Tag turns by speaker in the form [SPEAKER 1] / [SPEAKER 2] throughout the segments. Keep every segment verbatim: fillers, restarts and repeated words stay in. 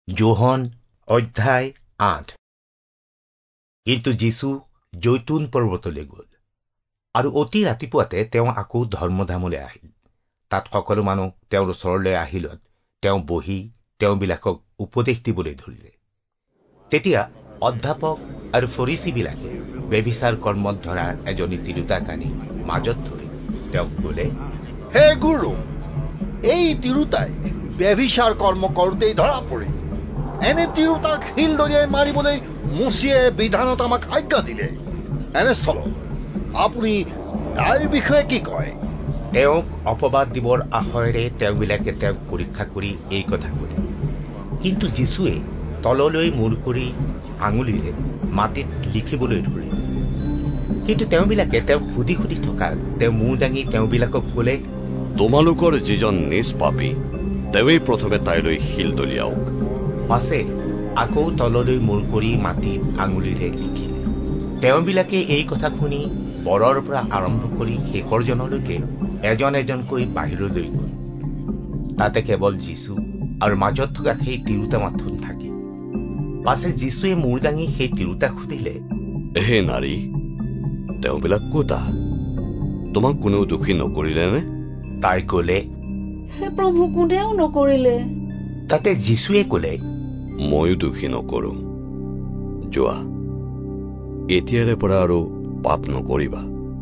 [SPEAKER 1] যোহন অধ্যায় আঠ। কিন্তু যীশু জৈতুন পৰ্বতলৈ গ'ল আৰু অতি ৰাতিপুৱাতে তেওঁ আকৌ ধৰ্মধামলৈ আহিল। তাত সকলো মানুহ তেওঁৰ ওচৰলৈ আহিলত তেওঁ বহি তেওঁবিলাকক উপদেশ দিবলৈ ধৰিলে। তেতিয়া অধ্যাপক আৰু ফৰিচীবিলাকে ব্যভিচাৰ কৰ্মত ধৰা এজনী তিৰোতাক আনি মাজত ধৰি তেওঁক ক'লে,
[SPEAKER 2] হে গুৰু, এই তিৰোতাই ব্যভিচাৰ কৰ্ম কৰোঁতেই ধৰা পৰিল। এনে তিৰোতাক শিল দলিয়াই মাৰিবলৈ মুচিয়ে বিধানত আমাক আজ্ঞা দিলে। এনে চলক, আপুনি তাৰ বিষয়ে কি কয়?
[SPEAKER 1] তেওঁক অপবাদ দিবৰ আশয়েৰে তেওঁবিলাকে তেওঁক পৰীক্ষা কৰি এই কথা ক'লে। কিন্তু যীশুৱে তললৈ মূৰ কৰি আঙুলিৰে মাটিত লিখিবলৈ ধৰিলে। কিন্তু তেওঁবিলাকে তেওঁক সুধি সুধি থকাত তেওঁ মূৰ দাঙি তেওঁবিলাকক ক'লে,
[SPEAKER 3] তোমালোকৰ যিজন নিজ পাপী তেওঁৱেই প্ৰথমে তাইলৈ শিল দলিয়াওক।
[SPEAKER 1] পাছে আকৌ তললৈ মূৰ কৰি মাটিত আঙুলিৰে লিখিলে। তেওঁবিলাকে এই কথা শুনি বৰৰ পৰা আৰম্ভ কৰি শেষৰজনলৈকে এজন এজনকৈ বাহিৰলৈ গ'ল। তাতে কেৱল যীশু আৰু মাজত থকা সেই তিৰোতা মাথোন থাকিল। পাছে যীশুৱে মূৰ দাঙি সেই তিৰোতাক সুধিলে,
[SPEAKER 3] হে নাৰী, তেওঁবিলাক ক'তা? তোমাক কোনেও দোষী নকৰিলেনে?
[SPEAKER 1] তাই ক'লে,
[SPEAKER 4] হে প্ৰভু, কোনেও নকৰিলে।
[SPEAKER 1] তাতে যীশুৱে ক'লে,
[SPEAKER 3] ময়ো দোষী নকৰো। যোৱা, এতিয়াৰে পৰা আৰু পাপ নকৰিবা।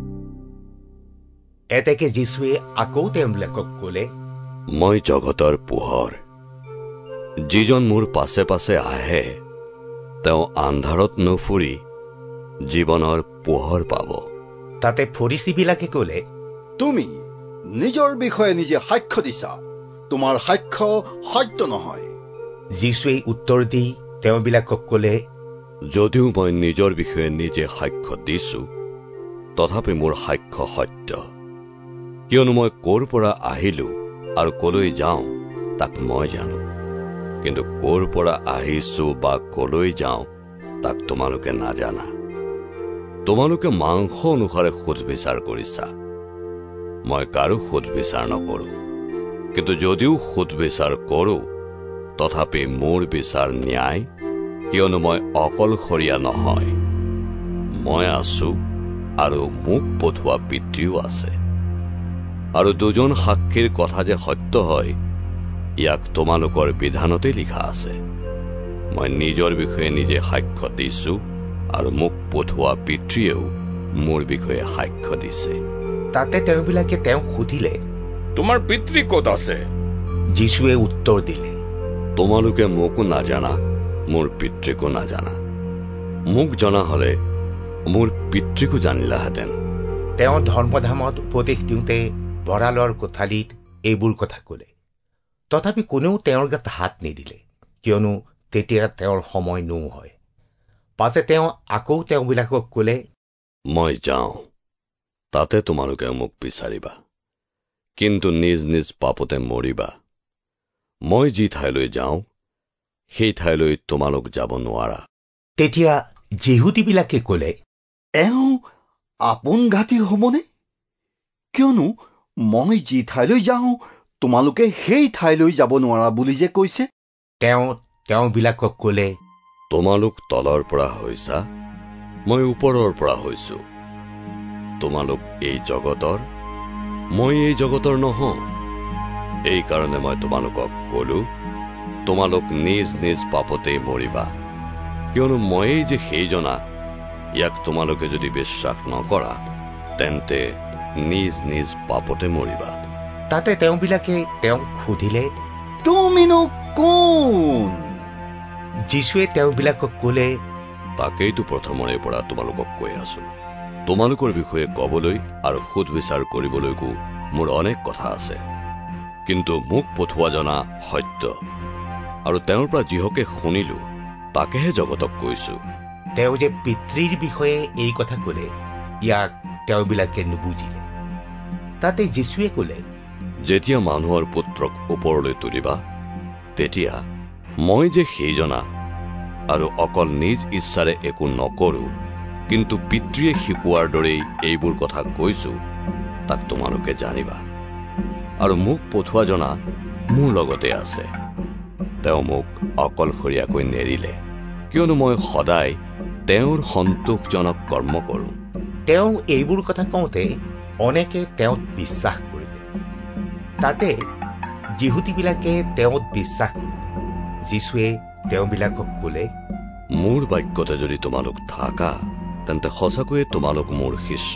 [SPEAKER 1] এতেকে যীশুৱে আকৌ তেওঁবিলাকক ক'লে,
[SPEAKER 3] মই জগতৰ পোহৰ। যিজন মোৰ পাছে পাছে আহে তেওঁ আন্ধাৰত নুফুৰি জীৱনৰ পোহৰ পাব।
[SPEAKER 1] তাতে ফৰিচীবিলাকে ক'লে,
[SPEAKER 2] তুমি নিজৰ বিষয়ে নিজে সাক্ষ্য দিছা, তোমাৰ সাক্ষ্য সত্য নহয়।
[SPEAKER 1] যীশুৱে উত্তৰ দি তেওঁবিলাকক ক'লে,
[SPEAKER 3] যদিও মই নিজৰ বিষয়ে নিজে সাক্ষ্য দিছো, তথাপি মোৰ সাক্ষ্য সত্য। কিয়নো মই ক'ৰ পৰা আহিলো আৰু কলৈ যাওঁ তাক মই জানো, কিন্তু ক'ৰ পৰা আহিছো বা কলৈ যাওঁ তাক তোমালোকে নাজানা। তোমালোকে মাংস অনুসাৰে সোধ বিচাৰ কৰিছা। মই কাৰো সোধ বিচাৰ নকৰো, কিন্তু যদিও সোধ বিচাৰ কৰো তথাপি মোৰ বিচাৰ ন্যায়, কিয়নো মই অকলশৰীয়া নহয়। মই আছো আৰু মোক পঠোৱা পিতৃও আছে। আৰু দুজন সাক্ষীৰ কথা যে সত্য হয়, ইয়াক তোমালোকৰ বিধানতে লিখা আছে। মই নিজৰ বিষয়ে নিজে সাক্ষ্য দিছো আৰু মোক পঠোৱা পিতৃয়েও মোৰ বিষয়ে সাক্ষ্য দিছে।
[SPEAKER 1] তাতে তেওঁবিলাকে তেওঁক সুধিলে,
[SPEAKER 5] তোমাৰ পিতৃ ক'ত আছে?
[SPEAKER 1] যীশুৱে উত্তৰ দিলে,
[SPEAKER 3] তোমালোকে মোকো নাজানা, মোৰ পিতৃকো নাজানা। মোক জনা হলে মোৰ পিতৃকো জানিলাহেঁতেন।
[SPEAKER 1] তেওঁ ধৰ্মধামত উপদেশ দিওঁতে ভঁৰালৰ কোঠালিত এইবোৰ কথা ক'লে। তথাপি কোনেও তেওঁৰ গাত হাত নিদিলে, কিয়নো তেতিয়া তেওঁৰ সময় নো হয়। পাছে তেওঁ আকৌ তেওঁবিলাকক ক'লে,
[SPEAKER 3] মই যাওঁ, তাতে তোমালোকে মোক বিচাৰিবা, কিন্তু নিজ নিজ পাপতে মৰিবা। মই যি ঠাইলৈ যাওঁ সেই ঠাইলৈ তোমালোক যাব নোৱাৰা।
[SPEAKER 1] তেতিয়া যিহুদীবিলাকে ক'লে,
[SPEAKER 2] এওঁ আপোন ঘাটি হ'বনে? কিয়নো মই যি ঠাইলৈ যাওঁ তোমালোকে সেই ঠাইলৈ যাব নোৱাৰা বুলি যে কৈছে।
[SPEAKER 1] তেওঁ তেওঁবিলাকক ক'লে,
[SPEAKER 3] তোমালোক তলৰ পৰা হৈছা, মই ওপৰৰ পৰা হৈছো। তোমালোক এই জগতৰ, মই এই জগতৰ নহওঁ। এই কাৰণে মই তোমালোকক কলো, তোমালোক নিজ নিজ পাপতেই মৰিবা। কিয়নো ময়েই যে সেইজনা, ইয়াক তোমালোকে যদি বিশ্বাস নকৰা তেন্তে নিজ নিজ পাপতে মৰিবা।
[SPEAKER 1] তাতে তেওঁবিলাকে তেওঁক সুধিলে,
[SPEAKER 2] তুমিনো কোন?
[SPEAKER 1] যীশুৱে তেওঁবিলাকক ক'লে,
[SPEAKER 3] তাকেইতো প্ৰথমৰে পৰা তোমালোকক কৈ আছো। তোমালোকৰ বিষয়ে কবলৈ আৰু সোধ বিচাৰ কৰিবলৈকো মোৰ অনেক কথা আছে, কিন্তু মোক পঠোৱা জনা সত্য, আৰু তেওঁৰ পৰা যিহকে শুনিলো তাকেহে জগতক কৈছো।
[SPEAKER 1] তেওঁ যে পিতৃৰ বিষয়ে এই কথা ক'লে, ইয়াক তেওঁবিলাকে নুবুজিলে। তাতে যীশুৱে ক'লে,
[SPEAKER 3] যেতিয়া মানুহৰ পুত্ৰক ওপৰলৈ তুলিবা, তেতিয়া মই যে সেইজনা, আৰু অকল নিজ ইচ্ছাৰে একো নকৰো, কিন্তু পিতৃয়ে শিকোৱাৰ দৰেই এইবোৰ কথা কৈছো, তাক তোমালোকে জানিবা। আৰু মোক পঠোৱা জনা মোৰ লগতে আছে। তেওঁ মোক অকলশৰীয়াকৈ নেৰিলে, কিয়নো মই সদায় তেওঁৰ সন্তোষজনক কৰ্ম কৰোঁ।
[SPEAKER 1] তেওঁ এইবোৰ কথা কওঁতে অনেকে তেওঁত বিশ্বাস কৰিলে। তাতে যিহুদীবিলাকে তেওঁত বিশ্বাস কৰিলে। যীশুৱে তেওঁবিলাকক ক'লে,
[SPEAKER 3] মোৰ বাক্যতে যদি তোমালোক থাকা, তেন্তে সঁচাকৈয়ে তোমালোক মোৰ শিষ্য,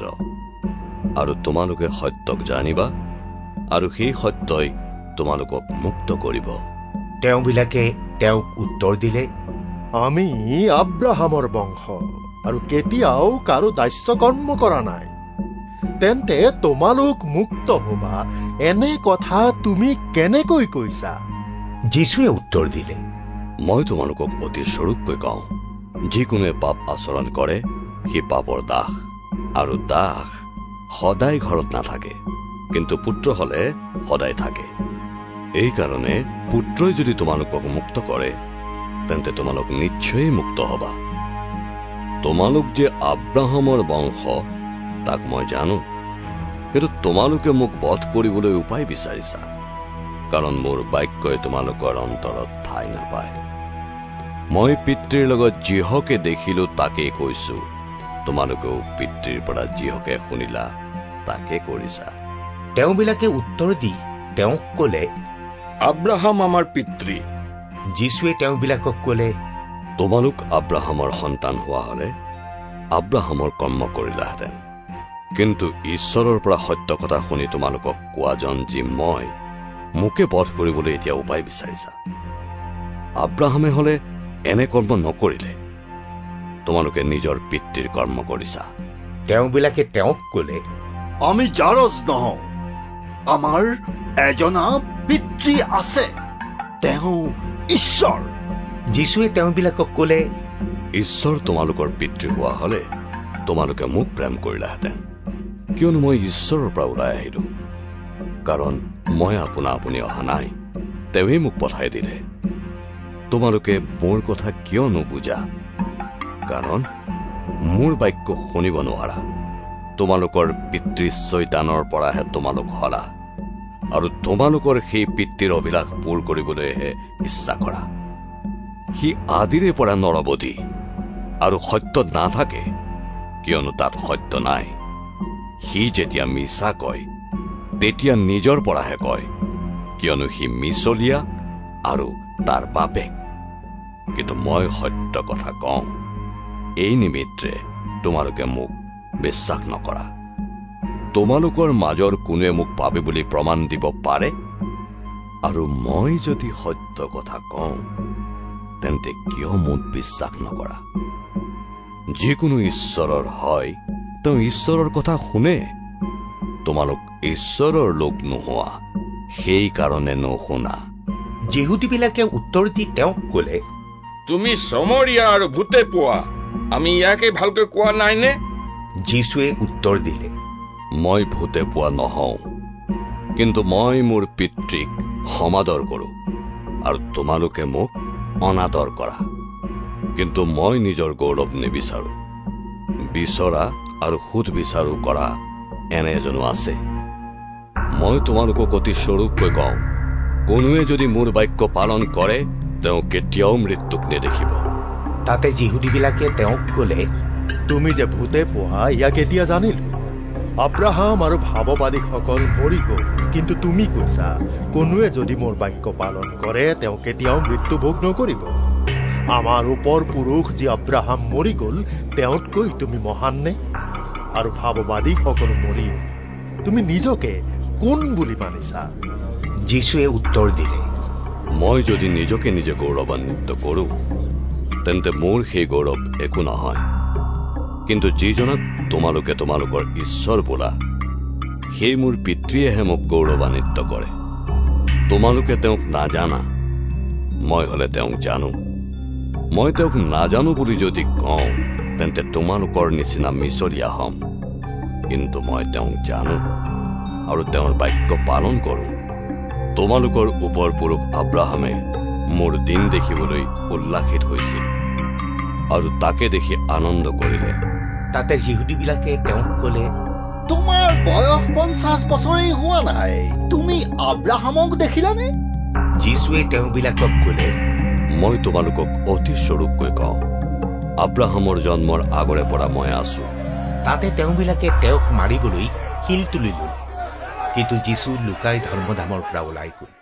[SPEAKER 3] আৰু তোমালোকে সত্যক জানিবা, আৰু সেই সত্যই তোমালোকক মুক্ত কৰিব।
[SPEAKER 1] তেওঁবিলাকে তেওঁক উত্তৰ দিলে,
[SPEAKER 2] আমি আব্ৰাহামৰ বংশ আৰু কেতিয়াও কাৰো দাস্য কৰ্ম কৰা নাই। তেন্তে তোমালোক মুক্ত হবা এনে কথা তুমি কেনেকৈ কৈছা?
[SPEAKER 1] যীশুৱে উত্তৰ দিলে,
[SPEAKER 3] মই তোমালোকক অতি স্বৰূপকৈ কওঁ, যিকোনোৱে পাপ আচৰণ কৰে সি পাপৰ দাস, আৰু দাস সদায় ঘৰত নাথাকে, কিন্তু পুত্ৰ হলে সদায় থাকে। এইকাৰণে পুত্ৰই যদি তোমালোকক মুক্ত কৰে, তেন্তে তোমালোক নিশ্চয়েই মুক্ত হবা। তোমালোক যে আব্ৰাহামৰ বংশ তাক মই জানো, কিন্তু তোমালোকে মোক বধ কৰিবলৈ উপায় বিচাৰিছা, কাৰণ মোৰ বাক্যই তোমালোকৰ অন্তৰত ঠাই নাপায়। মই পিতৃৰ লগত যিহকে দেখিলো তাকেই কৈছো, তোমালোকেও পিতৃৰ পৰা যিহকে শুনিলা তাকে কৰিছা।
[SPEAKER 1] তেওঁবিলাকে উত্তৰ দি তেওঁক ক'লে,
[SPEAKER 5] আব্ৰাহাম আমাৰ পিতৃ।
[SPEAKER 1] যীশুৱে তেওঁবিলাকক ক'লে,
[SPEAKER 3] তোমালোক আব্ৰাহামৰ সন্তান হোৱা হলে আব্ৰাহামৰ কৰ্ম কৰিলাহেঁতেন, কিন্তু ঈশ্বৰৰ পৰা সত্য কথা শুনি তোমালোকক কোৱাজন যি মই, মোকে বধ কৰিবলৈ এতিয়া উপায় বিচাৰিছা। আব্ৰাহামে হলে এনে কৰ্ম নকৰিলে, তোমালোকে নিজৰ পিতৃৰ কৰ্ম কৰিছা।
[SPEAKER 1] তেওঁবিলাকে তেওঁক ক'লে,
[SPEAKER 2] আমি জাৰজ নহওঁ, আমাৰ এজনা পিতৃ আছে, তেওঁ ঈশ্বৰ।
[SPEAKER 1] যীশুৱে তেওঁবিলাকক ক'লে,
[SPEAKER 3] ঈশ্বৰ তোমালোকৰ পিতৃ হোৱা হলে তোমালোকে মোক প্ৰেম কৰিলাহেঁতেন, কিয়নো মই ঈশ্বৰৰ পৰা ওলাই আহিলো। কাৰণ মই আপোনা আপুনি অহা নাই, তেওঁৱেই মোক পঠাই দিলে। তোমালোকে মোৰ কথা কিয় নুবুজা? কাৰণ মোৰ বাক্য শুনিব নোৱাৰা। তোমালোকৰ পিতৃ চৈতানৰ পৰাহে তোমালোক হলা, আৰু তোমালোকৰ সেই পিতৃৰ অভিলাষ পূৰ কৰিবলৈহে ইচ্ছা কৰা। সি আদিৰে পৰা নৰবধি আৰু সত্য নাথাকে, কিয়নো তাত সত্য নাই। সি যেতিয়া মিছা কয়, তেতিয়া নিজৰ পৰাহে কয়, কিয়নো সি মিছলীয়া আৰু তাৰ বাপেক। কিন্তু মই সত্য কথা কওঁ, এই নিমিত্তে তোমালোকে মোক বিশ্বাস নকৰা। তোমালোকৰ মাজৰ কোনোৱে মোক পাপী বুলি প্ৰমাণ দিব পাৰে? আৰু মই যদি সত্য কথা কওঁ, তেন্তে কিয় মোক বিশ্বাস নকৰা? যিকোনো ঈশ্বৰৰ হয়, তেওঁ ঈশ্বৰৰ কথা শুনে। তোমালোক ঈশ্বৰৰ লোক নোহোৱা, সেই কাৰণে নুশুনা।
[SPEAKER 1] যিহুদীবিলাকে উত্তৰ দি তেওঁক ক'লে,
[SPEAKER 5] তুমি চমৰীয়া আৰু ভূতে পোৱা, আমি ইয়াকে ভালকৈ কোৱা নাইনে?
[SPEAKER 1] যীশুৱে উত্তৰ দিলে,
[SPEAKER 3] মই ভূতে পোৱা নহওঁ, কিন্তু মই মোৰ পিতৃক সমাদৰ কৰো, আৰু তোমালোকে মোক অনাদৰ কৰা। কিন্তু মই নিজৰ গৌৰৱ নিবিচাৰো, বিচৰা আৰু সুধ বিচাৰো কৰা এনে এজনো আছে। মই তোমালোকক অতি স্বৰূপকৈ কওঁ, কোনোৱে যদি মোৰ বাক্য পালন কৰে, তেওঁ কেতিয়াও মৃত্যুক নেদেখিব।
[SPEAKER 1] তাতে যিহুদীবিলাকে তেওঁক ক'লে,
[SPEAKER 2] তুমি যে ভূতে পোৱা ইয়াক এতিয়া জানিলো। আব্ৰাহাম আৰু ভাৱবাদীসকল মৰি গল, কিন্তু তুমি কৈছা, কোনোৱে যদি মোৰ বাক্য পালন কৰে, তেওঁ কেতিয়াও মৃত্যু ভোগ নকৰিব। আমাৰ ওপৰ পুৰুষ যি আব্ৰাহাম মৰি গল, তেওঁতকৈ তুমি মহান নে? আৰু ভাৱবাদীসকল মৰি তুমি নিজকে কোন বুলি মানিছা?
[SPEAKER 1] যীশুৱে উত্তৰ দিলে,
[SPEAKER 3] মই যদি নিজকে নিজে গৌৰৱান্বিত কৰো, তেন্তে মোৰ সেই গৌৰৱ একো নহয়। কিন্তু যিজনক তোমালোকে তোমালোকৰ ঈশ্বৰ বোলা, সেই মোৰ পিতৃয়েহে মোক গৌৰৱান্বিত কৰে। তোমালোকে তেওঁক নাজানা, মই হলে তেওঁক জানো। মই তেওঁক নাজানো বুলি যদি কওঁ, তেন্তে তোমালোকৰ নিচিনা মিছলীয়া হম। কিন্তু মই তেওঁক জানো, আৰু তেওঁৰ বাক্য পালন কৰো। তোমালোকৰ ওপৰ পুৰুষ আব্ৰাহামে মোৰ দিন দেখিবলৈ উল্লাসিত হৈছিল, আৰু তাকে দেখি আনন্দ কৰিলে।
[SPEAKER 1] তাতে যিহুদীবিলাকে তেওঁক ক'লে,
[SPEAKER 2] তোমাৰ বয়স পঞ্চাশ বছৰেই হোৱা নাই, তুমি আব্ৰাহামক দেখিলানে?
[SPEAKER 1] যীশুৱে তেওঁবিলাকক ক'লে,
[SPEAKER 3] মই তোমালোকক অতি স্বৰূপকৈ কওঁ, আব্ৰাহামৰ জন্মৰ আগৰে পৰা মই আছো।
[SPEAKER 1] তাতে তেওঁবিলাকে তেওঁক মাৰিবলৈ শিল তুলি ললে, কিন্তু যীশু লুকাই ধৰ্মধামৰ পৰা ওলাই গ'ল।